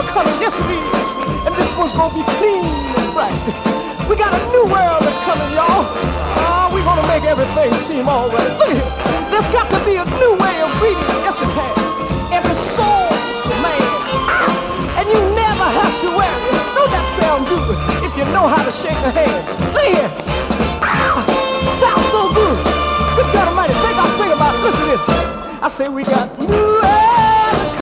world coming, yes it is. And this one's gonna be clean and bright. We got a new world that's coming, y'all. We're gonna make everything seem all right. Look here, there's got to be a new way of breathing, yes it has. Every soul, man. And you never have to worry. Don't that sound good if you know how to shake a hand? Look here. Sounds so good. Good God Almighty, think I'll sing about it. Listen to this. I say we got new